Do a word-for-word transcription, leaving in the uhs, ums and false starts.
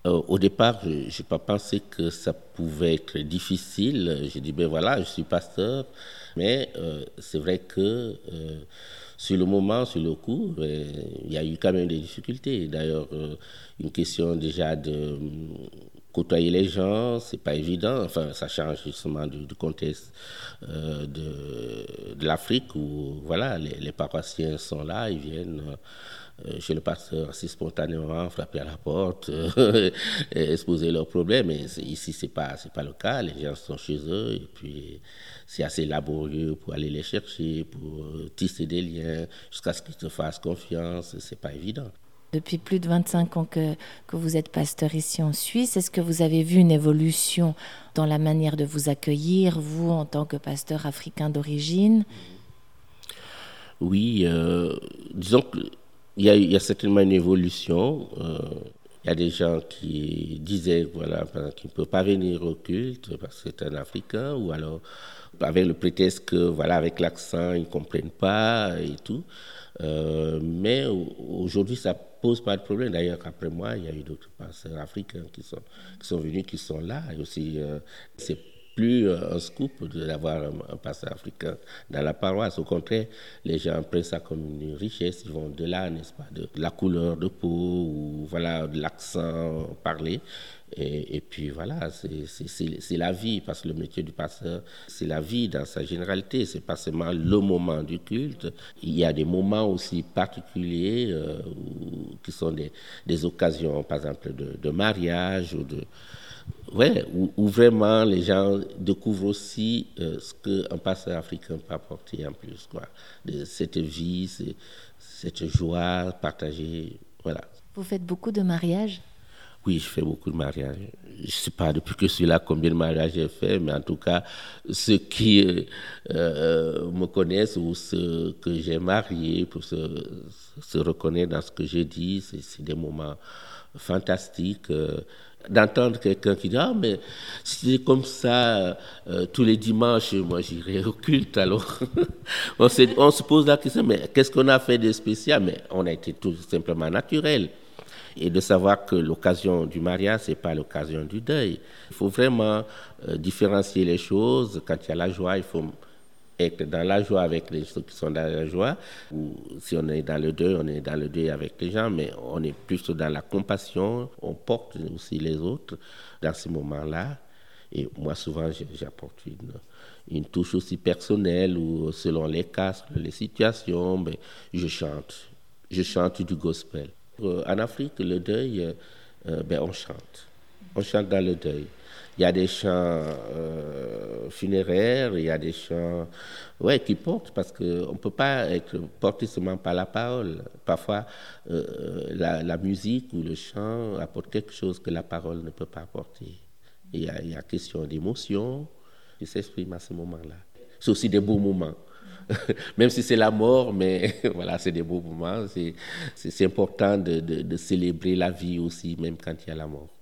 Euh, au départ, je n'ai pas pensé que ça pouvait être difficile. J'ai dit, ben voilà, je suis pasteur, mais euh, c'est vrai que euh, sur le moment, sur le coup, euh, il y a eu quand même des difficultés. D'ailleurs, euh, une question déjà de euh, côtoyer les gens, c'est pas évident. Enfin, ça change justement du, du contexte euh, de, de l'Afrique où voilà, les, les paroissiens sont là, ils viennent. Euh, chez le pasteur assez spontanément, frapper à la porte, euh, et exposer leurs problèmes. Mais c'est, ici, ce n'est pas, c'est pas le cas. Les gens sont chez eux et puis c'est assez laborieux pour aller les chercher, pour tisser des liens jusqu'à ce qu'ils te fassent confiance. Ce n'est pas évident. Depuis plus de vingt-cinq ans que, que vous êtes pasteur ici en Suisse, est-ce que vous avez vu une évolution dans la manière de vous accueillir, vous, en tant que pasteur africain d'origine? Oui, euh, disons qu'il y a, il y a certainement une évolution. Euh, il y a des gens qui disaient voilà, qu'ils ne peuvent pas venir au culte parce que c'est un Africain, ou alors avec le prétexte que, voilà, avec l'accent, ils ne comprennent pas et tout. Euh, mais aujourd'hui, ça ne pose pas de problème. D'ailleurs, après moi, il y a eu d'autres pasteurs africains qui sont, qui sont venus, qui sont là. Et aussi, euh, c'est plus un scoop d'avoir un, un pasteur africain dans la paroisse. Au contraire, les gens prennent ça comme une richesse. Ils vont de là, n'est-ce pas, de la couleur de peau ou voilà, de l'accent parlé. Et, et puis voilà, c'est, c'est, c'est, c'est la vie, parce que le métier du pasteur, c'est la vie dans sa généralité. C'est pas seulement le moment du culte. Il y a des moments aussi particuliers euh, où, qui sont des, des occasions, par exemple, de, de mariage ou de... Ouais, où, où vraiment les gens découvrent aussi euh, ce qu'un pasteur africain peut apporter en plus, quoi. De cette vie, c'est, cette joie partagée, voilà. Vous faites beaucoup de mariages? Oui, je fais beaucoup de mariages. Je ne sais pas depuis que je suis là combien de mariages j'ai fait, mais en tout cas, ceux qui euh, euh, me connaissent ou ceux que j'ai mariés pour se, se reconnaître dans ce que j'ai dit, c'est, c'est des moments fantastiques. Euh, d'entendre quelqu'un qui dit « Ah, mais si c'est comme ça, euh, tous les dimanches, moi j'irai au culte. » Alors, on, on se pose la question, mais qu'est-ce qu'on a fait de spécial? Mais on a été tout simplement naturel. Et de savoir que l'occasion du mariage, ce n'est pas l'occasion du deuil. Il faut vraiment euh, différencier les choses. Quand il y a la joie, il faut être dans la joie avec les gens qui sont dans la joie. Ou si on est dans le deuil, on est dans le deuil avec les gens, mais on est plus dans la compassion. On porte aussi les autres dans ces moments-là. Et moi, souvent, j'apporte une, une touche aussi personnelle où, selon les cas, selon les situations, ben, je chante. Je chante du gospel. En Afrique, le deuil, euh, ben, on chante. On chante dans le deuil. Il y a des chants euh, funéraires, il y a des chants ouais, qui portent, parce qu'on ne peut pas être porté seulement par la parole. Parfois, euh, la, la musique ou le chant apporte quelque chose que la parole ne peut pas apporter. Il y a, il y a question d'émotion qui s'exprime à ce moment-là. C'est aussi des beaux moments. Même si c'est la mort, mais voilà, c'est des beaux moments. C'est, c'est, c'est important de, de, de célébrer la vie aussi, même quand il y a la mort.